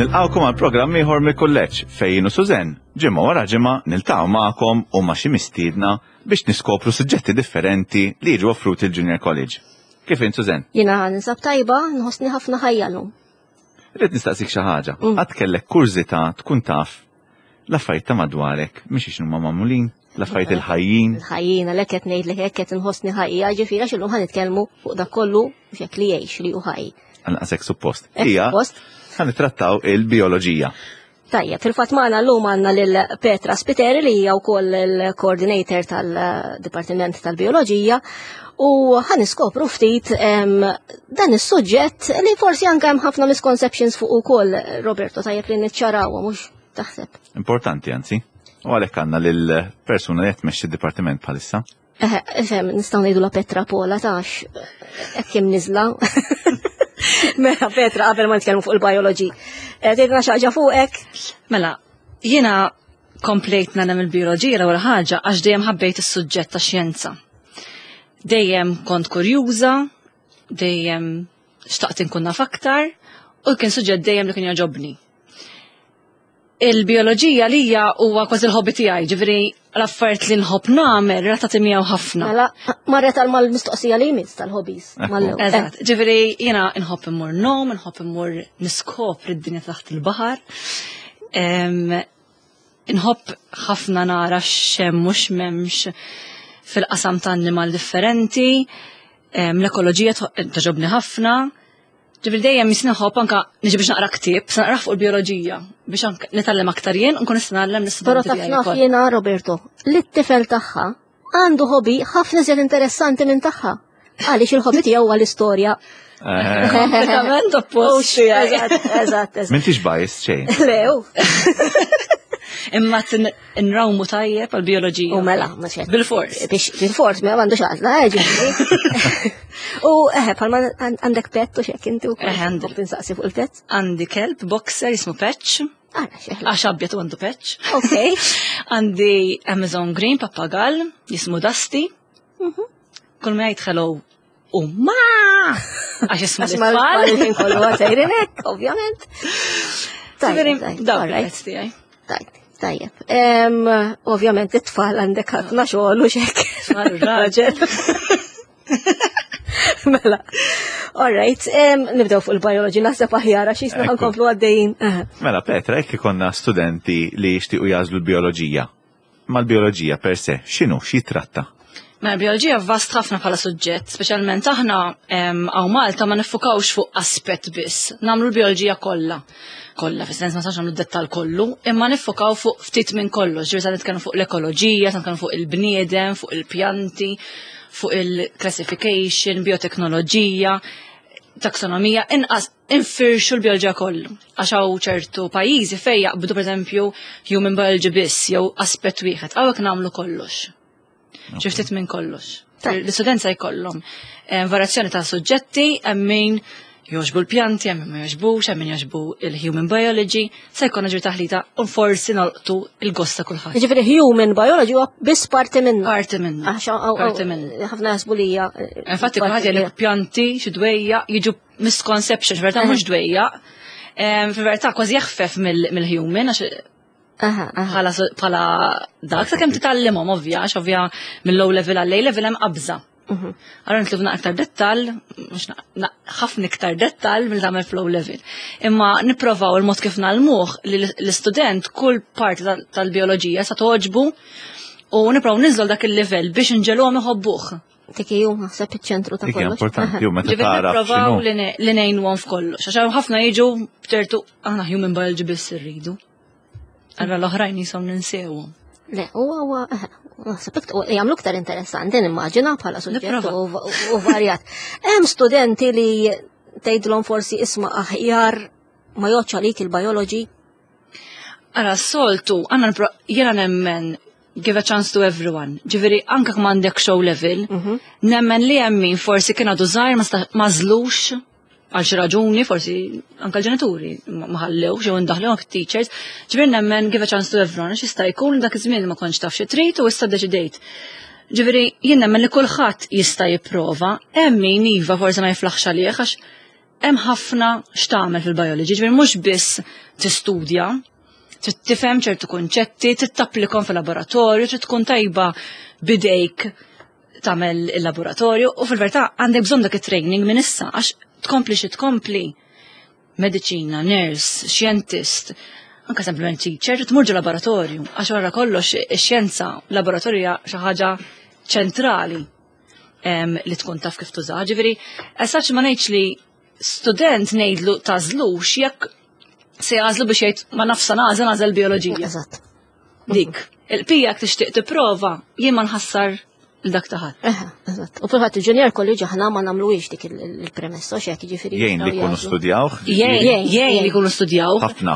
Nilqawkom għal programm ieħor mill-kulleġġ fejn u Sużen ġimgħa wara ġimgħa niltaqgħu magħkom u ma' xi mistiedna biex niskopru suġġetti differenti li jiġu offruti il-Junior College. Kif int Sużen? Jiena ninsab tajba, nħossni ħafna ħajja llum. Rrid nistaqsik xi ħaġa. Għad kellek kurżità tkun taf l-affarijiet ta' madwarek mhix x'inhuma magħmulin, l-affarijiet il-ħajjin. Il-ħajjin għalhekk qed ngħidlek hekk qed inħossni ħajja, ġifieri għax illum ħanitkellmu fuq dak kollu x'hekk li jgħix li hu ħajj. Għanqasek suppost. Hija ħanitrattaw il-bioloġija. Tajjeb, fil-fatt magħna llum għandna lil Petra Spiteri li hija wkoll il-coordinator tal-Dipartiment tal-Bioloġija u ħaniskopru ftit dan is-suġġett li forsi anke hemm ħafna misconceptions fuq ukoll, Roberto, tajjeb li niċċarawha mhux taħseb. Importanti anzi. U għalhekk għandna lil persuna li qed tmexxi d-dipartiment bħalissa. Nistgħu ngħidu la Petra Pola tax hekk hemm niżla. Mela Petra qabel ma nitkellmu fuq il-biology. Tgħidilna xi ħaġa fuqek? Mela, jiena komplejt nagħmel il-bioloġija wara ħaġa għax dejjem ħabbejt is-suġġett tax-xjenza. Dejjem kont kurjuża, dejjem xtaqt inkun naf aktar u kien suġġett dejjem li kien jogħġobni. Il-bioloġija lija huwa kważi l-hobby tiegħi, ġifieri l-affarijiet li nħobb nagħmel relatati miegħu ħafna. Mela marret għal mal-mistoqsija li jmiss tal-hobbies. Eżatt, ġifieri jiena nħobb immur nom, nħobb immur niskopri d-dinja taħt il-baħar. Nħobb ħafna nara x'hemm mhux m'hemmx fil-qasam ta' annimali differenti, l-ekoloġija toġobni ħafna. Ġifieri dejjem nisnaħob anke niġi biex naqra ktieb, se naqra fuq il-bioloġija biex anke nitgħallem aktar jien u nkun nista' nagħllem Però taf naf jiena Roberto, li t-tifel tagħha għandu hobby ħafna żjed interessanti minn tagħha. Għaliex il-hobby tiegħu huwa l-istorja. Kompletament oppost. Eżatt. M'intix bajs xejn. Lew. Imma nrawmu tajjeb għal-bioloġija. U mela, ma xejn. Bil-fors. Bil-fors, ma għandux għażla, ġifieri. U palma għandek pett u xek inti u għandi. Tinsaqsi fuq il-pett? Għandi kelb, boxer, jismu Patch. Għax abjad u għandu Patch. Ok. Għandi Amazon Green, pappagall, jismu Dusty. Kull ma jgħid hello. U ma! Għax jismu l-tfal. Għax kollu għatajrinek, ovvjament. Tajjeb. Tajjeb. Ovvjament it-tfal għandek ħafna xogħol u xek. Raġel. Mela. All right, nibdew fuq il-biology naħseb aħjar għax jisna ħankomplu għaddejjin. Mela Petra, jekk ikonna studenti li jixtiequ jażlu l-bioloġija. Mal-bioloġija per se, x'inhu x'jitratta? Mela l-bioloġija vast ħafna bħala suġġett, speċjalment aħna hawn Malta ma nifukawx fuq aspett biss, nagħmlu l-bioloġija kollha. Kollha, fis-sens ma sax nagħmlu d-dettall kollu, imma nifukaw fuq ftit minn kollox, ġifieri se nitkellmu fuq l-ekoloġija, se nitkellmu fuq il-bniedem, fuq il-pjanti, fuq il-classification, bioteknoloġija, taksonomija, inqas infirxu l-bioloġija kollu. Għax hawn ċertu pajjiżi fejn jaqbdu pereżempju human biology biss jew aspett wieħed, hawnhekk nagħmlu kollox. Xi ftit minn kollox. L-istudenza jkollhom varjazzjoni ta' suġġetti hemm min jogħġbu l-pjanti, hemm min ma jogħġbux, hemm min jogħġbu il-human biology, se jkollna ġifieri taħlita u forsi nolqtu il-gost ta' kulħadd. Ġifieri human biology huwa biss parti minna. Parti minna. Parti minna. Ħafna jaħsbu li hija. Infatti kulħadd jgħid pjanti xi dwejja jiġu misconception, f'verità mhux dwejja. Fil-verità kważi jaħfef mill-human għax bħala dak sa kemm titgħallimhom ovvja, għax ovvja mill-low level għall-lej level hemm qabża. Allora nitlu aktar dettall, ħafna iktar dettall mill tagħmel flow level. Imma nipprovaw il-mod kif nagħlmuh li l-istudent kull parti tal-bioloġija sa toġbu u nipprovaw ninżlu dak il-level biex inġelhom iħobbuh. Dik hija naħseb iċ-ċentru ta' kollox. Importanti u meta tara. Nipprovaw li ngħinuhom f'kollox. Għax ħafna jiġu b'ċertu aħna human biology biss irridu. Allora l-oħrajn jisom ninsewhom. Le, huwa jagħmlu iktar interessanti nimmaġina bħala suġġett u varjat. Hemm studenti li tgħidlhom forsi isma' aħjar ma jgħodx għalik il-biology. Ara soltu jiena nemmen give a chance to everyone. Ġifieri anke kemm għandek show level, nemmen li hemm min forsi kien għadu żgħir ma żlux għal xi raġuni, forsi anke l-ġenituri ma ħallewx jew indaħlew teachers, ġifieri nemmen give a chance to everyone, għax jista' jkun dak iż-żmien ma kontx taf xi trid u issa ddeċidejt. Ġifieri jien nemmen li kulħadd jista' jipprova, hemm min iva forsi ma jiflaħx għalih għax hemm ħafna x'tagħmel fil-biology, ġifieri mhux biss tistudja, trid tifhem ċertu kunċetti, trid tapplikhom fil-laboratorju, trid tkun tajba bidejk tagħmel il-laboratorju u fil-verità għandek bżonn dak it-training minn issa għax tkompli xi tkompli mediċina, nurse, xjentist, anke sempliment teacher, tmur ġo laboratorju għax wara kollox ix-xjenza laboratorja xi ħaġa ċentrali li tkun taf kif tuża. Ġifieri, esax ma ngħidx li student ngħidlu tażlux jekk se jażlu biex jgħid ma nafsa nażel bioloġija. Eżatt. Dik, il-pija jekk tixtieq tipprova jien ma nħassar il-dak taħat. Eżatt. U fil-fatt il-junior college aħna ma nagħmluhiex dik il-premessa x'hekk jiġifieri. Jgħin li jkunu studjawh? Jgħin li jkunu studjaw. Ħafna.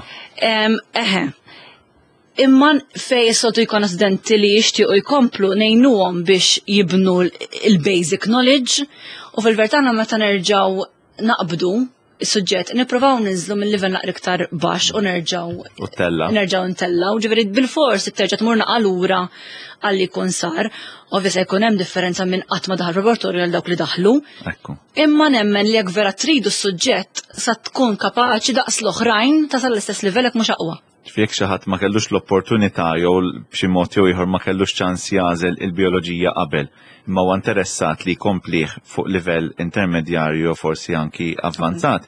Imma fej sotu jkun studenti li jixtiequ jkomplu ngħinuhom biex jibnu il-basic knowledge u fil-vertana meta nerġgħu naqbdu is-suġġett nippruvaw ninżlu mill-livell naqra iktar baxx u nerġgħu ntellaw, ġifieri bil-fors terġa' tmur naqa' lura għalli jkun sar, ovvja jkun hemm differenza minn qatt ma daħal laboratorju għal dawk li daħlu. Imma nemmen li jekk vera tridu s-suġġett sa tkun kapaċi daqs l-oħrajn tasal l-istess livell hekk mhux aqwa. Jekk xi ħadd ma kellux l-opportunità jew b'xi mod jew ieħor ma kellux ċans jażel il-bioloġija qabel, imma huwa interessat li jkomplih fuq livell intermedjarju forsi anki avvanzat,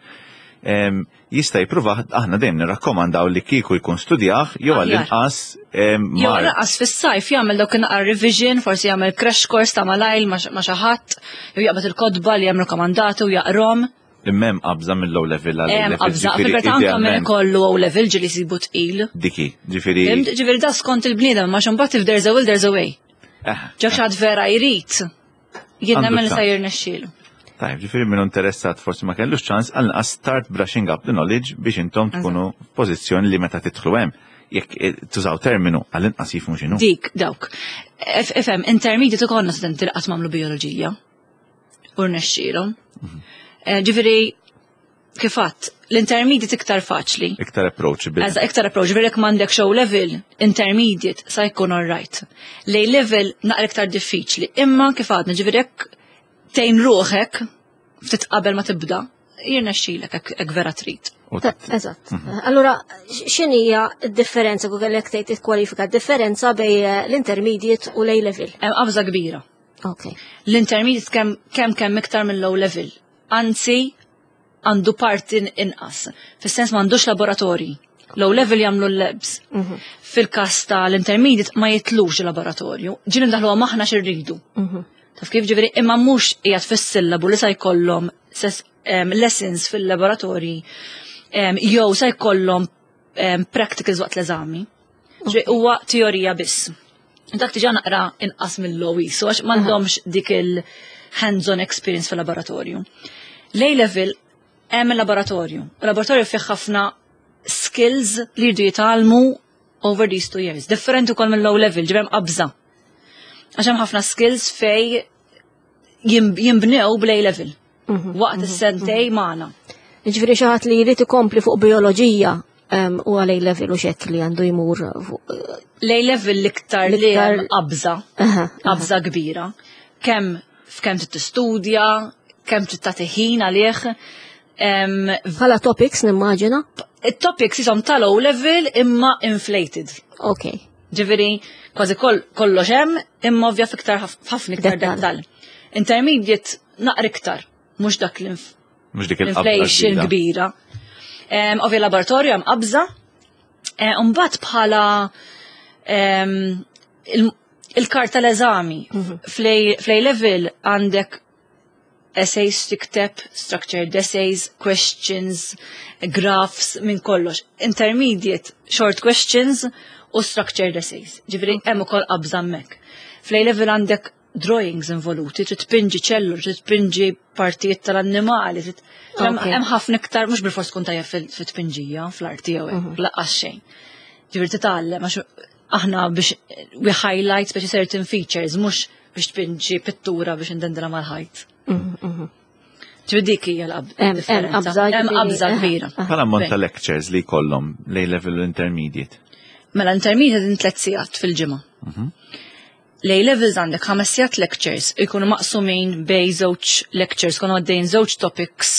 jista' jippruva aħna dejjem nirrakkomandaw li kieku jkun studjah jew għall-inqas jew inqas fis-sajf jagħmel dawk inqar revision, forsi jagħmel crash course ta' malajl ma' xi ħadd, jew jaqbad il-kodba li hemm rakkomandati u jaqrom. Immem qabża mill-low level għal-level. Qabża, fil-verità anke minn kollu low level ġili sibu tqil. Diki, ġifieri. Ġifieri da skont il-bniedem ma x'imbagħad if there's a will there's a way. Ġew xi ħadd vera jrid. Jien nemmen li se jirnexxielu. Tajb, ġifieri minnu interessat forsi ma kellux ċans għal start brushing up the knowledge biex intom tkunu f'pożizzjoni li meta tidħlu hemm. Jekk tużaw terminu għall-inqas jifhmu x'inhu. Dik, dawk. Ifhem, intermediate ikollna studenti li qatt m'għamlu bioloġija u rnexxielhom. Ġifieri kifat, l-intermediate iktar faċli. Iktar approachable. Iktar approachable, jekk m'għandek show level, intermediate sa jkun alright. Lej level naqra iktar diffiċli. Imma kifat, ġifieri jekk tgħin ruħek ftit qabel ma tibda, jirnexxielek hekk vera trid. Eżatt. Allura x'inhija d-differenza kif kellek tgħid tikkwalifika d-differenza bejn l-intermediate u lej level? Hemm qabża kbira. Okay. L-intermediate kemm iktar minn low level. Anzi, għandu parti inqas. Fis-sens m'għandux laboratorji. Low level jagħmlu l-labs. Fil-każ tal-intermediate ma jitlux il-laboratorju. Ġieli ndaħluha aħna x'irridu. Taf kif ġifieri imma mhux qiegħed fis-sillabu li se jkollhom lessons fil-laboratorji jew se jkollhom practicals waqt l-eżami. Huwa teorija biss. Dak diġà naqra inqas mill-low isu għax m'għandhomx dik il-hands-on experience fil-laboratorju. Lej level hemm il-laboratorju. Il-laboratorju fih ħafna skills li jridu jitgħallmu over these 2 years. Differenti wkoll mill-low level, ġibhem qabża. Għax hemm ħafna skills fej jinbnew b'lej level. Waqt is-sentej magħna. Jiġifieri xi ħadd li jrid ikompli fuq bioloġija u għalej level u xekk li għandu jmur fuq. Lej level l-iktar li hemm qabża kbira. Kemm trid tistudja, kemm trid tagħti ħin għalih. Bħala topics nimmaġina? Il-topics jisom tal-low level imma inflated. Okay. Ġifieri kważi kollox hemm imma ovvja fiktar ħafna iktar dettall. Intermediate naqra iktar, mhux dak l-inflation kbira. Ovvja laboratorju hemm qabża. Mbagħad bħala il-karta l-eżami fl-A level għandek essays tikteb, structured essays, questions, graphs, minn kollox. Intermediate, short questions u structured essays. Ġifieri hemm ukoll qabża hemmhekk. Fl-A level għandek drawings involuti, trid tpinġi ċellur, trid tpinġi partijiet tal-annimali, hemm ħafna iktar mhux bil-fors tkun tajjeb fit-tpinġija fl-arti jew hekk, laqqas xejn. Ġifieri titgħallem għax aħna biex we highlight biex certain features mhux biex tpinġi pittura biex indendra mal-ħajt. Ġifieri dik hija l-differenza. Hemm qabża kbira. Bħala ammont ta' lectures li jkollhom lej level intermediate. Mela intermediate din 3 sigħat fil-ġimgħa. Lej levels għandek 5 sigħat lectures ikunu maqsumin bej żewġ lectures, kunu għaddejn żewġ topics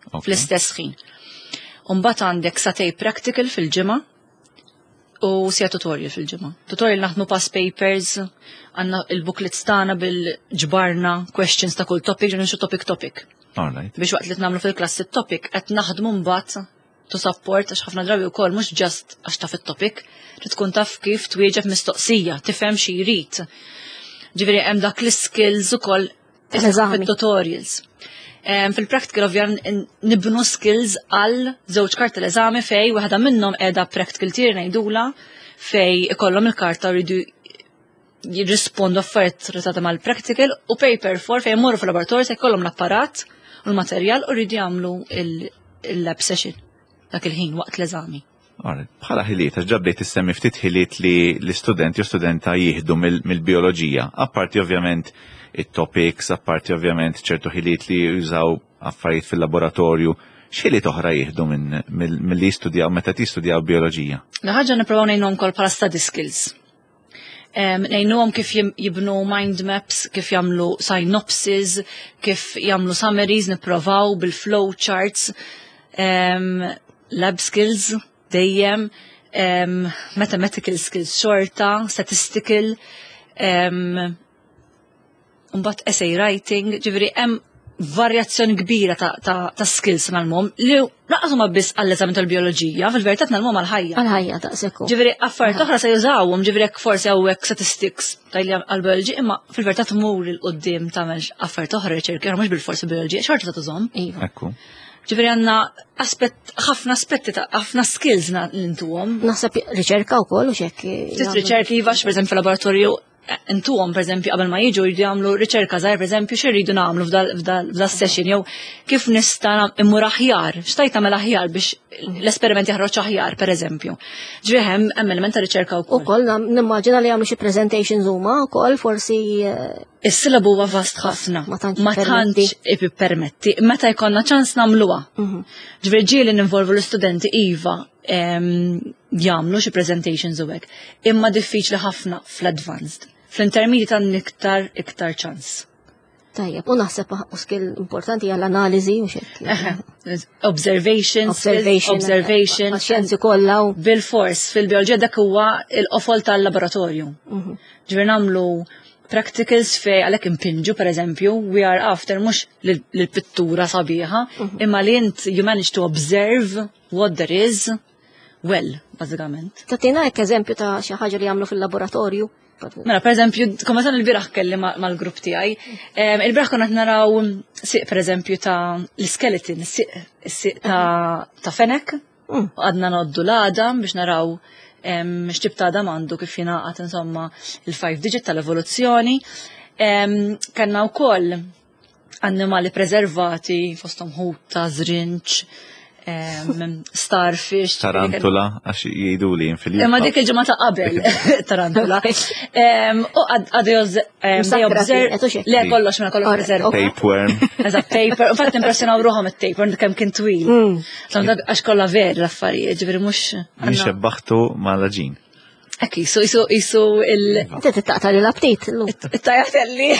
fl-istess ħin. Mbagħad għandek satej practical fil-ġimgħa u sija tutorial fil-ġimgħa. Tutorial naħdmu pass papers, għandna il-booklets tagħna bil-ġbarna questions ta' kull topic, ġenixu topic. Alright. Biex waqt li nagħmlu fil-klass it-topic qed naħdmu mbagħad to support għax ħafna drabi wkoll mhux just għax taf it-topic, trid tkun taf kif twieġeb mistoqsija, tifhem xi jrid. Ġifieri hemm dak l-skills ukoll fit-tutorials. Fil-practical ovvjament nibnu skills għal żewġ karta l-eżami fej waħda minnhom qiegħda practical tier ngħidula fej ikollhom il-karta jridu jirrispondu affarijiet relatati mal-practical u paper 4 fejn jmorru fil-laboratorju se jkollhom l-apparat u l-materjal u jridu jagħmlu il-lab session dak il-ħin waqt l-eżami. Bħala ħiliet, għax ġabbejt issemmi ftit ħiliet li l-istudenti u studenta jieħdu mill-bioloġija, apparti ovvjament it-topics, apparti ovvjament ċertu ħiliet li jużaw affarijiet fil-laboratorju, x'ħiliet oħra jieħdu mill-li jistudjaw meta tistudjaw bioloġija? Ħaġa nippruvaw ngħinhom kol bħala study skills. Ngħinuhom kif jibnu mind maps, kif jagħmlu synopsis, kif jagħmlu summaries, nipprovaw bil-flow charts, lab skills dejjem, mathematical skills xorta, statistical, mbagħad essay writing, ġifieri hemm varjazzjoni kbira ta' skills nagħmluhom li laqas huma biss għall-eżami tal-bioloġija, fil-verità nagħmluhom għall-ħajja. Għall-ħajja daqshekk. Ġifieri affarijiet oħra se jużawhom, ġifieri hekk forsi hawnhekk statistics tajli għall-bioloġija, imma fil-verità tmur il qudiem tagħmel affarijiet oħra riċerki, mhux bil-forsi bioloġija, xorta ta' tużhom. Ekku. Ġifieri għandna ħafna aspetti ta' ħafna skills nintuhom. Naħseb riċerka wkoll u x'hekk. Ftit riċerki iva pereżempju fil-laboratorju intuhom pereżempju qabel ma jiġu jridu jagħmlu riċerka żgħar pereżempju x'iridu nagħmlu f'da session jew kif nista' immur aħjar, x'tajt tagħmel aħjar biex l-esperiment jaħroġ aħjar pereżempju. Ġifieri hemm element ta' riċerka wkoll. Ukoll nimmaġina li jagħmlu xi presentations huma wkoll forsi. Is-silabu huwa vast ħafna. Ma tantx ippermetti. Meta jkollna ċans nagħmluha. Ġifieri ġieli ninvolvu l-istudenti iva jagħmlu xi presentations u hekk. Imma diffiċli ħafna fl-advanced. Fl-intermediate għandna iktar ċans. Tajjeb, u naħseb skill importanti għall-analiżi u xekk. Observation. Xjenzi kollha. Bil-fors, fil-bioloġija dak huwa l-qofol tal-laboratorju. Ġifier nagħmlu practicals fej għalhekk impinġu pereżempju we are after mhux lill-pittura sabiħa, imma li you manage to observe what there is well, bażikament. Tatina hekk eżempju ta' xi ħaġa li jagħmlu fil-laboratorju. Mela, pereżempju, kommatan il-biraħ kelli mal-grupp tiegħi. Il-biraħ konna qed naraw siq pereżempju ta' l-skeleton, siq ta' fenek, għadna noddu l-għada biex naraw x'tib ta' adam għandu kif jingħaqad insomma il-5 digit tal-evoluzzjoni. Kellna wkoll annimali preservati fosthom ħuta, żrinċ, starfish. Tarantula, għax jgħiduli fil-jum. Ma dik il-ġimgħa ta' qabel tarantula. U għadu le kollox ma kollox preservat. Tapeworm. Eżatt, taper. Fatt impressjonaw ruħhom it-taper kemm kien twil. Għax kollha veri l-affarijiet, ġifieri mhux. Mhix xebbaħtu mal-ġin. Ekk, jisu il. Inti tittaqta li l-aptit. It-tajatelli.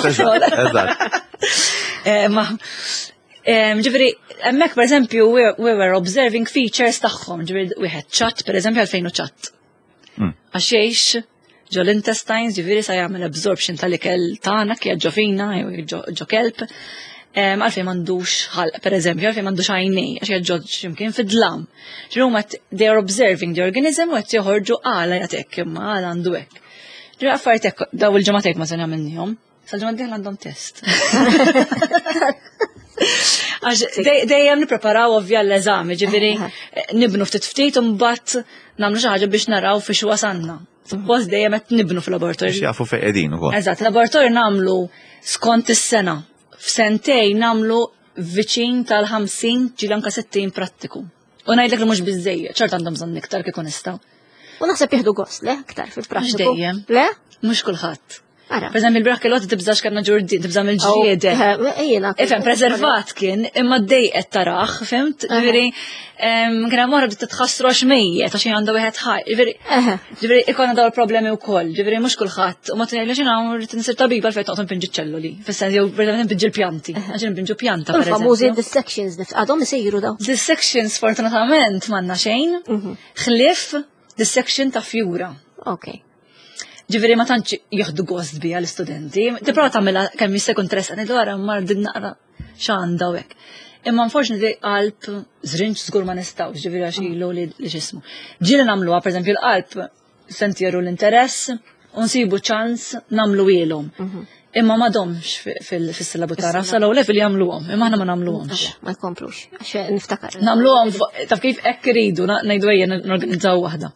Ġifieri, hemmhekk pereżempju we were observing features tagħhom, ġifieri wieħed ċatt pereżempju għalfejn hu ċatt. Għax jgħix ġo l-intestines, ġifieri sa jagħmel absorption tal-ikel tagħna kif ġo fina jew ġo kelb. Għalfejn m'għandux ħalq pereżempju, għalfejn m'għandux għajnej għax jgħid x'imkien fid-dlam. Ġifieri huma they are observing the organism u qed joħorġu għala jagħtek imma għal għandu hekk. Ġifieri affarijiet hekk daw il-ġimgħa ma se nagħmilnihom, sal-ġimgħa d-dieħla għandhom test. Għax dejjem nippreparaw ovvja l-eżami, ġifieri nibnu ftit u mbagħad nagħmlu xi ħaġa biex naraw fiex wasanna. Suppost dejjem qed nibnu fil-laboratorju. Biex jafu fejn qegħdin ukoll. Eżatt, laboratorju nagħmlu skont is-sena. F'sentejn nagħmlu viċin tal-50 ġieli anke 60 prattiku. U ngħidlek li mhux biżżejjed, ċert għandhom bżonn iktar kif ikun nistgħu. U naħseb jieħdu gost le iktar fil-prattiku. Dejjem. Le? Mhux kulħadd. Ara. Per eżempju, il-braħ kellot tibżax kanna ġurdin, tibżam il-ġiede. Ifem, preservat kien, imma d-dejqet taraħ, fimt? Ġviri, kena morra bdiet titħassru għax mejjet, għax għandu wieħed ħaj. Ġviri, ikonna daw il-problemi wkoll, ġviri mhux kulħadd. U ma tinejli xina rrid nisir tabiba l-fejn toqgħod npinġi ċelluli. Fis-sens jew pereżempju npinġi l-pjanti, għax npinġu pjanta pereżempju. Famużi dissections għadhom isiru daw. Dissections fortunatament m'għandna xejn, ħlief dissection ta' fjura. Okay. Ġifieri ma tantx jieħdu gost bija l-istudenti. Tipprova tagħmilha kemm jista' jkun interessant dwar mar din naqra x'għandha u hekk. Imma unfortunately qalb żrinġ żgur ma nistgħux, ġifieri għax ilu li x'ismu. Ġieli nagħmluha pereżempju l-qalb sentieru l-interess u nsibu ċans nagħmlu ilhom. Imma ma domx fis-silabu tara, salaw level jagħmluhom, imma aħna ma nagħmluhomx. Ma jkomplux, għax niftakar. Nagħmluhom taf kif hekk iridu ngħidu ejja norganizzaw waħda.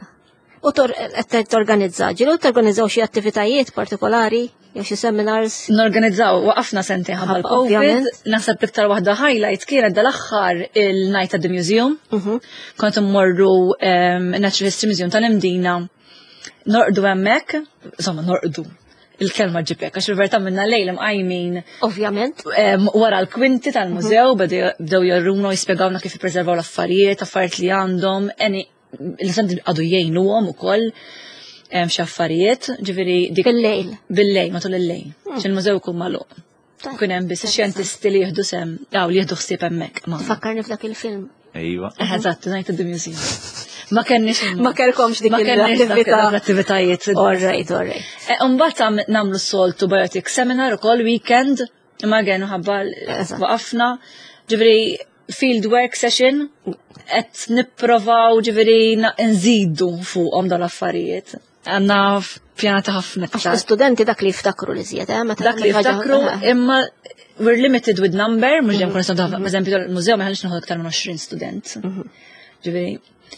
U torganizzaw, ġilu torganizzaw xi attivitajiet partikolari, jew xi seminars? Norganizzaw, waqafna sentejn ħabba l-Covid, naħseb l-iktar waħda highlight kienet dal-aħħar il-Night at the Museum. Kont immorru Natural History Museum tal-Imdina, norqdu hemmhekk, insomma norqdu. Il-kelma ġibek, għax il-verta minna lejl mqajmin. Ovvjament. Wara l-kwinti tal-mużew, bdew jarruna jispjegawna kif jippreservaw l-affarijiet li għandhom, l-senti għadu jgħinu għom u koll xaffarijiet, ġifiri dik. Bil-lejl. Bil-lejl, matul il-lejl. Il-mużew kun malu. Kunem bis xjentisti li jihdu li jihdu xsib emmek. Fakkarni f'dak il-film. Ejwa. Eħazat, Night at the Museum. Ma kenniex. Ma kellkomx dik l-attivitajiet. Alright. Umbat namlu soltu biotic seminar u koll weekend, imma għenu ħabba waqafna, ġifiri field work session, et nipprovaw ġifiri nżidu fuqhom dal-affarijiet. Għanna pjanata ħafna. Studenti dak li jiftakru li zjed, dak li jiftakru, imma we're limited with number, mux ġem kuna student, per eżempju, il-mużew ma ħanix naħu aktar minn 20 student. Ġifiri.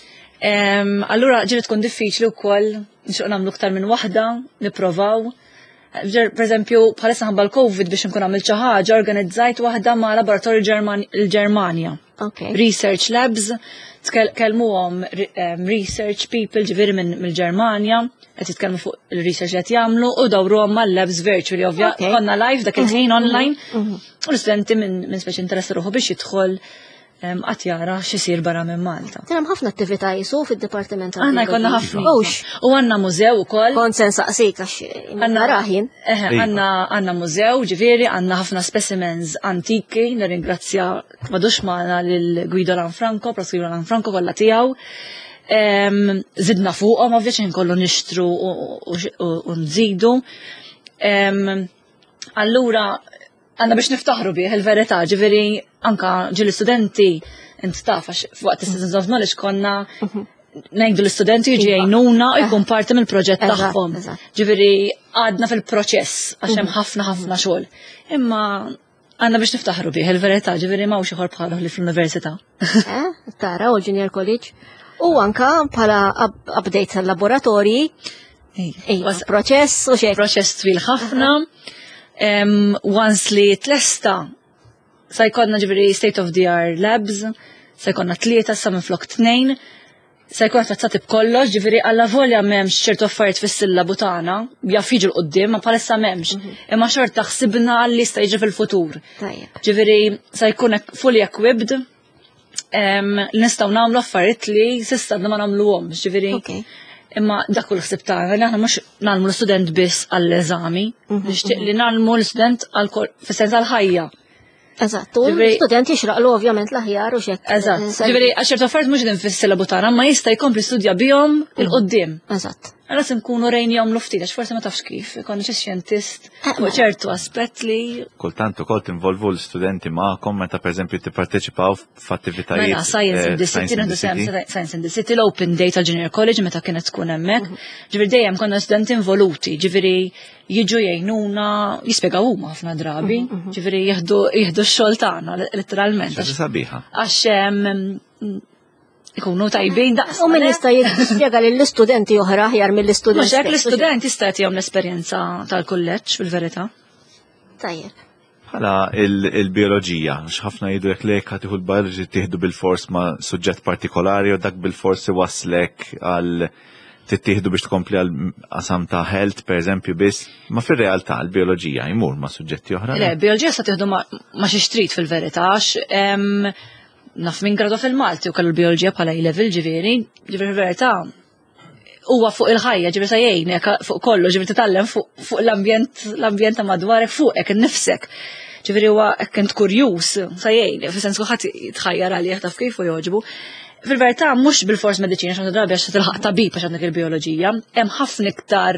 Allura ġiri tkun diffiċli wkoll nixuq nagħmlu aktar minn waħda, nipprovaw. Per eżempju, bħalissa ħabba l-Covid biex nkun għamil xi ħaġa, organizzajt waħda ma' laboratorju il-Ġermanja. Research labs, tkellmuhom research people ġifieri mill-Ġermanja, qed jitkellmu fuq il-research li qed jagħmlu u dawruhom mal-labs virtually ovvja. Konna live dak il-ħin online u l-istudenti minn speċi interess ruħu biex jidħol qatt jara x'isir barra minn Malta. Hemm ħafna attività jisu fid-dipartiment. Aħna jkollna ħafna. U għandna mużew ukoll. Kont se nsaqsik għax għandna raħin. Għandna mużew, ġifieri għandna ħafna specimens antiki, nirringrazzja madux magħna lil Guido Lanfranco, Prof. Guido Lanfranco kollha tiegħu. Zidna fuqhom ovvjaċ inkollu nixtru u nżidu. Allura għanna biex niftaħru bih il-verità, ġifieri anka ġil studenti int taf għax waqt is-Citizens of Knowledge konna ngħidu l-istudenti jiġi jgħinuna u jkun parti mill-proġett tagħhom. Ġifieri għadna fil-proċess għax hemm ħafna xogħol. Imma għandna biex niftaħru bih il-verità, ġifieri m'hawnx ieħor bħalu li fl-università. Tara u Junior College. U anka bħala update tal-laboratorji. Proċess u xejn. Proċess twil ħafna. Once li tlesta, sa jkollna ġifieri state of the art labs, sa jkollna 3 sa minflok 2, sa jkollna trattati b'kollox, ġifieri alla volja m'hemmx ċertu affarijiet fis-sillabu tagħna, jaf jiġu l-qudiem, ma bħalissa m'hemmx. Imma xorta ħsibna li jista' jiġi fil-futur. Ġifieri sa jkun fully equipped li nistgħu nagħmlu affarijiet li s'issa ma nagħmluhomx, ġifieri. Imma dak kull ħsib tagħna li aħna mhux nagħmlu l-student biss għall-eżami, nixtieq li nagħmlu l-student fis-sens għall-ħajja. Eżatt, u l-student jixraqlu ovvjament l-aħjar u xekk. Eżatt. Ġifieri għax ċertu affarijiet mhux din fis-silabu tagħna, ma jista' jkompli studja bihom il-qudiem. Eżatt. Għala se nkunu rejnihom ftit għax forsi ma tafx kif, ikonni xi xjentist fuq ċertu aspett li. Kultant ukoll tinvolvu l-studenti magħkom meta pereżempju tipparteċipaw f'attivitajiet. Mela Science in the City, naħdu Science in the City, l-Open Day tal-Junior College meta kienet tkun hemmhekk. Ġifieri dejjem konna studenti involuti, ġifieri jiġu jgħinuna, jispjegaw huma ħafna drabi, ġifieri jieħdu x-xogħol tagħna letteralment. Sabiħa. Għax ikunu tajbin daqs. U min jista' jispjega lill-istudenti oħra aħjar mill-istudenti. Mhux hekk l-istudenti jista' jagħtihom l-esperjenza tal-kulleġġ fil-verità. Tajjeb. Bħala il-bioloġija, x'ħafna jgħidu jekk lek ħatiħu l-bioloġi tieħdu bil-fors ma' suġġett partikolari u dak bil-fors iwasslek għal tittieħdu biex tkompli għal qasam ta' health pereżempju biss, ma fir-realtà l-bioloġija jmur ma' suġġetti oħra. Le, bioloġija sa tieħdu ma xi xtrid fil-verità għax naf min gradu fil-Malti u kellu l-bioloġija bħala level ġifieri fil-verità huwa fuq il-ħajja ġifieri sa jgħinek fuq kollu ġifieri titgħallem fuq l-ambjent ta' madwarek fuqek innifsek. Ġifieri huwa hekk kent kurjuż sa jgħin, fis-sens kulħadd jitħajjar għalih taf kif u jogħġbu. Fil-verità mhux bil-fors mediċina x'għandu drabi għax tilħaq tabib għax għandek il-bioloġija, hemm ħafna iktar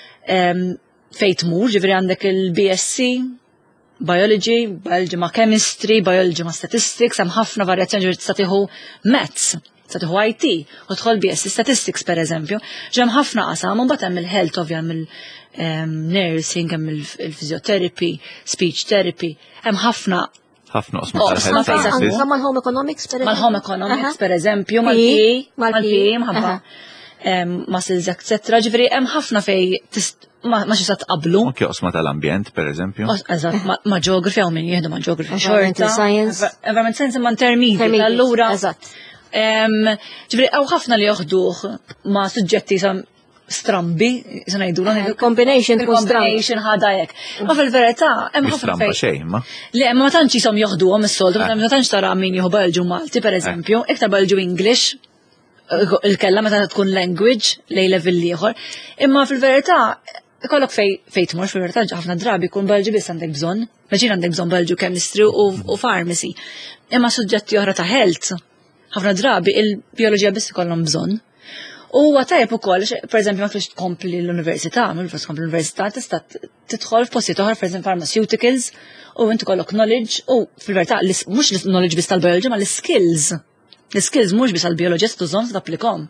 fejn tmur, ġifieri għandek il-BSc, biology ma' chemistry, biology ma' statistics, hemm ħafna varjazzjoni ġifieri tista' tieħu maths, tista' tieħu IT, u tħol BSc statistics pereżempju, hemm ħafna qasam u mbagħad hemm il-health ovvjament nursing, hemm il-physiotherapy, speech therapy, hemm ħafna osma tal-health sciences. Mal-home economics, per Mal-home economics, per eżempju, mal-PE, mħabba muscles, etc. Ġifieri hemm ħafna fej ma xi sa tqablu. Anke osma tal-ambjent, per eżempju. Eżatt, ma' geography hawn min jieħdu ma' geography xorta. Environmental science. Environmental science ma' intermediate, allura. Eżatt. Ġifieri hawn ħafna li joħduh ma' suġġetti strambi, ngħidu Combination ħadajek. Ma fil-verità hemm ħafna Stramba xejn, ma. Le, ma tantx jisom joħduhom is-soldu, ma tantx tara min jieħu Belġu Malti pereżempju, iktar Belġu English, il-kella meta tkun language lej level ieħor. Imma fil-verità ikollok fejn tmur fil-verità ħafna drabi jkun Belġu biss għandek bżonn, maġin għandek bżonn Belġu chemistry u pharmacy. Imma suġġetti oħra ta' health, ħafna drabi il-bioloġija biss ikollhom bżonn. U għatajb u koll, per eżempju, ma tfix tkompli l-università, ma tfix tkompli l-università, tista' tidħol f'postijiet oħra, per eżempju, pharmaceuticals, u inti kollok knowledge, u fil-verità, mhux l-knowledge biss tal-bioloġija, ma l-skills. L-skills mhux biss tal-bioloġija tużhom se tapplikhom.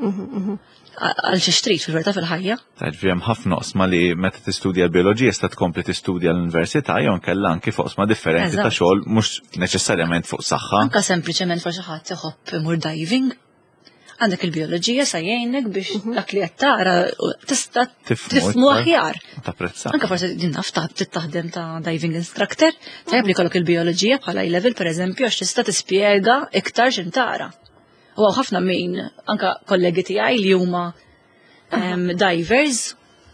Għal xi xtrid fil-verità fil-ħajja. Taġri hemm ħafna osma li meta tistudja l-bioloġija sta tkompli tistudja l-università jew nkella anke fuq osma differenti ta' xogħol mhux neċessarjament fuq saħħa. Anke sempliċement for xi ħadd iħobb imur diving. Għandek il-bioloġija sa jgħinek biex dak li qed tara tista' tifhmu aħjar. Tapprezza. Anke forsi din naf taħdem ta' diving instructor, tajjeb li kollok il-bioloġija bħala level pereżempju għax tista' tispjega iktar x'in tara. U ħafna min anke kollegi tiegħi li huma divers.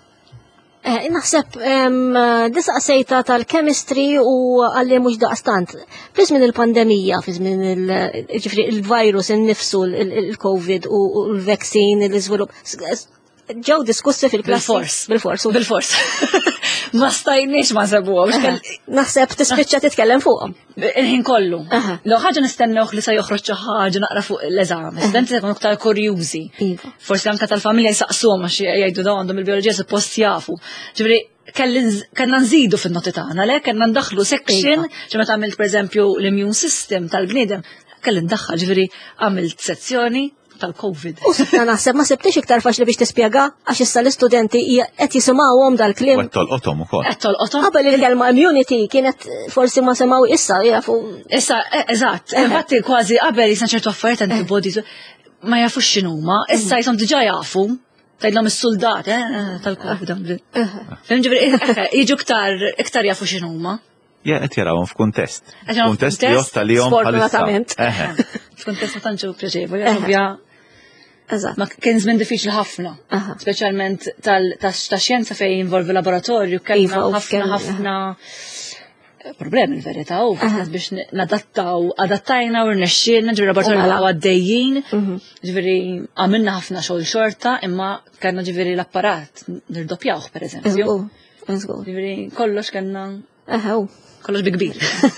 Naħseb disaqsejta tal-chemistry u għalli mhux daqstant. Fi żmien il-pandemija, fi żmien il-virus innifsu, il-COVID u l-vaccine, l-iżvilupp, ġew diskussi fil-klassi. Bil-fors. Ma stajniex ma sabuhom. Naħseb tispiċċa titkellem fuqhom. Il-ħin kollu. Law ħaġa nistennewh li sa joħroġ xi ħaġa naqra fuq l-eżami. Studenti jkunu aktar kurjużi. Forsi anke tal-familja jsaqsuhom għax jgħidu dawn għandhom il-bioloġija suppost jafu. Ġifieri kellna nżidu fin-noti tagħna le, kellna ndaħlu section ġi meta għamilt pereżempju l-immune system tal-bniedem, kelli ndaħħal ġifieri għamilt sezzjoni tal-COVID. U sibna naħseb ma sibtix iktar faċli biex tispjega għax issa l-istudenti qed jisimgħuhom dal-kliem. Qed tolqothom ukoll. Qed tolqothom. Qabel il-kelma immunity kienet forsi ma semgħu issa jafu. Issa eżatt, infatti kważi qabel jisna ċertu affarijiet antibodies ma jafux x'inhuma, issa jisom diġà jafu. Tgħidlhom is-soldat tal-COVID. Fim ġifieri jiġu iktar jafu x'inhuma. Ja, qed jarawhom f'kuntest. Kuntest li josta lihom sfortunatament. F'kuntest ma tantx pjaċevoli, ovvja. Eżatt. Ma kien żmien diffiċli ħafna, speċjalment tax-xjenza fejn jinvolvi laboratorju kellna ħafna problemi l-verità u biex adattajna u rnexxielna ġifieri laboratorju għaddejjin, ġifieri għamilna ħafna xogħol xorta imma kellna ġifieri l-apparat nirdoppjawh pereżempju. Ġifieri kollox kellna kollox bi kbir.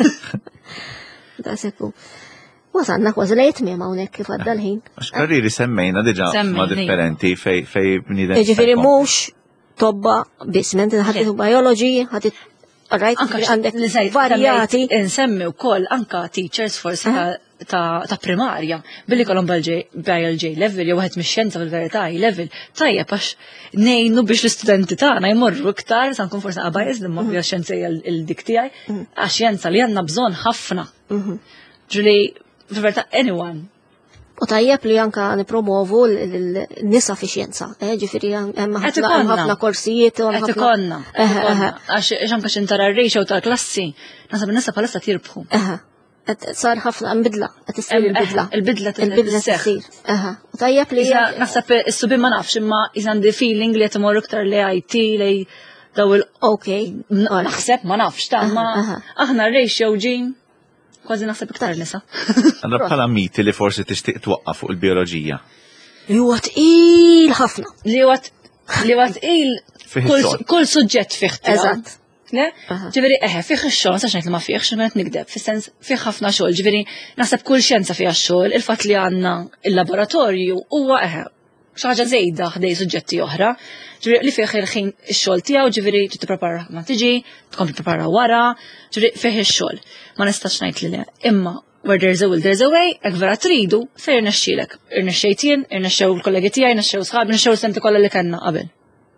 Da sekku. Wasanna kważi lejt miem hawnhekk kif għadda l-ħin. Għax karriri semmejna diġà ma differenti fej bniedem. Ġifieri mhux tobba biss ment ħadd biology, ħadd għandek varjati. Insemmi wkoll anka teachers forsi ta' primarja billi kollhom biology level jew wieħed mix-xjenza fil-verità level tajjeb għax ngħinu biex l-istudenti tagħna jmorru iktar sa nkun forsi qabajs li mmorru x-xjenza il-dik tiegħi għax xjenza li għandna bżonn ħafna. Ġuli fil-verità anyone. U tajjeb li anka nipromovu l-nisa fi xjenza. Ġifieri hemm ħafna korsijiet u qed ikollna. Għax anke x'intara r-ratio tal-klassi, nasab in-nisa bħalissa tirbħu. Sar ħafna nbidla, qed issir il-bidla. Il-bidla tisir. U tajjeb li naħseb is-subi ma nafx imma għandi feeling li qed imorru iktar li IT li daw naħseb ma nafx ta' ma aħna r-ratio ġin kważi naħseb iktar nisa. Allora bħala miti li forsi tixtieq twaqqaf fuq il-bioloġija. Li huwa tqil ħafna. Li huwa tqil kull suġġett fih. Eżatt. Ġifieri fih ix-xogħol, sax ngħid li ma fihx xi nikdeb, fis-sens fih ħafna xogħol, ġifieri naħseb kull xjenza fiha x-xogħol, il-fatt li għandna il-laboratorju huwa xi ħaġa żejda ħdej suġġetti oħra, ġifieri li fih il-ħin ix-xogħol tiegħu, ġifieri tipprepara ma tiġi, tkompli prepara wara, ġifieri fih ix-xogħol. Ma nistax ngħid li le, imma where there's a will, there's a way, hekk vera tridu, se jirnexxielek. Irnexxejt jien, irnexxew il-kollegi tiegħi, irnexxew sħabi, irnexxew l-senti kollha li kellna qabel.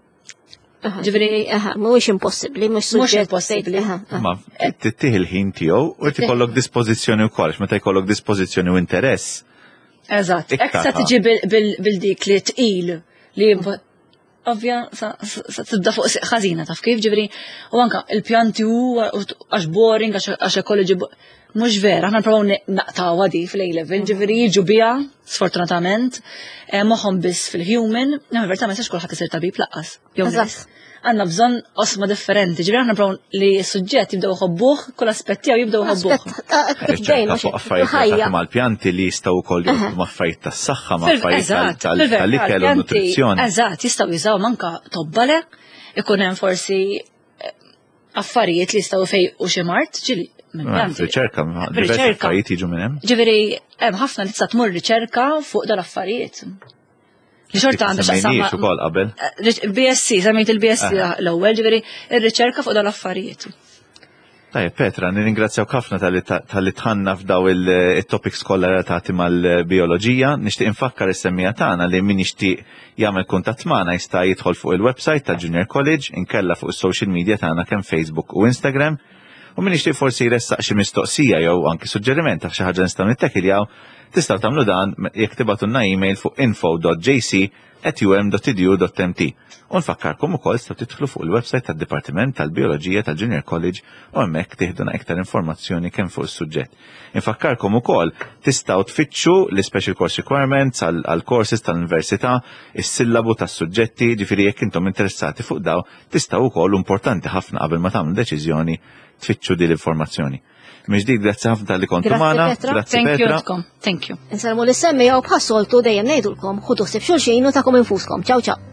Ġifieri mhuwiex impossibbli, mhux suġġett impossibbli. Ma tittieħ il-ħin tiegħu u tikollok dispożizzjoni wkoll, meta jkollok dispożizzjoni u interess. Eżatt, hekk se tiġi bil-dik li tqil li ovvja sa tibda fuq ħażina taf kif ġifieri u anke il-pjanti għax boring għax ekoloġi mhux vera, aħna nipprovaw naqtawha di fl-A-level, ġifieri jiġu biha sfortunatament moħħhom biss fil-human, verità ma jistax kulħadd isir tabib laqqas. Għandna bżonn osma differenti, ġifieri aħna nipprovaw li s-suġġett jibdew ħobbuh, kull aspett tiegħu jibdew ħobbuh. Riċerka fuq affarijiet mal-pjanti li jistgħu wkoll jibdu affarijiet tas-saħħa, ma' affarijiet tal-ikel u nutrizzjoni. Eżatt, jistgħu jużaw manka tobbale, ikun hemm forsi affarijiet li jistgħu fejqu xi mart, ġieli. Riċerka, diversi affarijiet jiġu minn hemm. Ġifieri hemm ħafna li tista' tmur riċerka fuq dal-affarijiet. Li xorta għandha x'aqsam ukoll qabel. BSc, semmejt il-BSc l-ewwel, ġifieri ir-riċerka fuq dal-affarijiet. Tajjeb Petra, nirringrazzjawk ħafna tal-li tħanna f'daw il-topics kollha relatati mal-bioloġija. Nixtieq infakkar is-semmija tagħna li min jixtieq jagħmel kuntatt magħna jista' jidħol fuq il-website tal-Junior College, inkella fuq is-social media tagħna kemm Facebook u Instagram. U min jixtieq forsi jressaq xi mistoqsija jew anki suġġeriment ta' xi ħaġa nistgħu nittekiljaw, tistgħu tagħmlu dan jekk tibatulna email fuq info.jc@um.edu.mt. U nfakkarkom ukoll tistgħu tidħlu fuq il-website tad-Dipartiment tal-Bioloġija tal-Junior College u hemmhekk tieħduna iktar informazzjoni kemm fuq is-suġġett. Infakkarkom ukoll tistgħu tfittxu l-special course requirements għal courses tal-università, is-sillabu tas-suġġetti, ġifieri jekk intom interessati fuq daw, tistgħu wkoll importanti ħafna qabel ma tagħmlu deċiżjoni tfittxu din l-informazzjoni. Miġdid, grazzi ħafna tal-li kontu magħna. Grazzi Petra. Thank you. Insalmu l-semmi jew bħassoltu dejjem ngħidulkom ħudu ħsieb xulxin u tagħkom infuskom. Ċaw ċaw.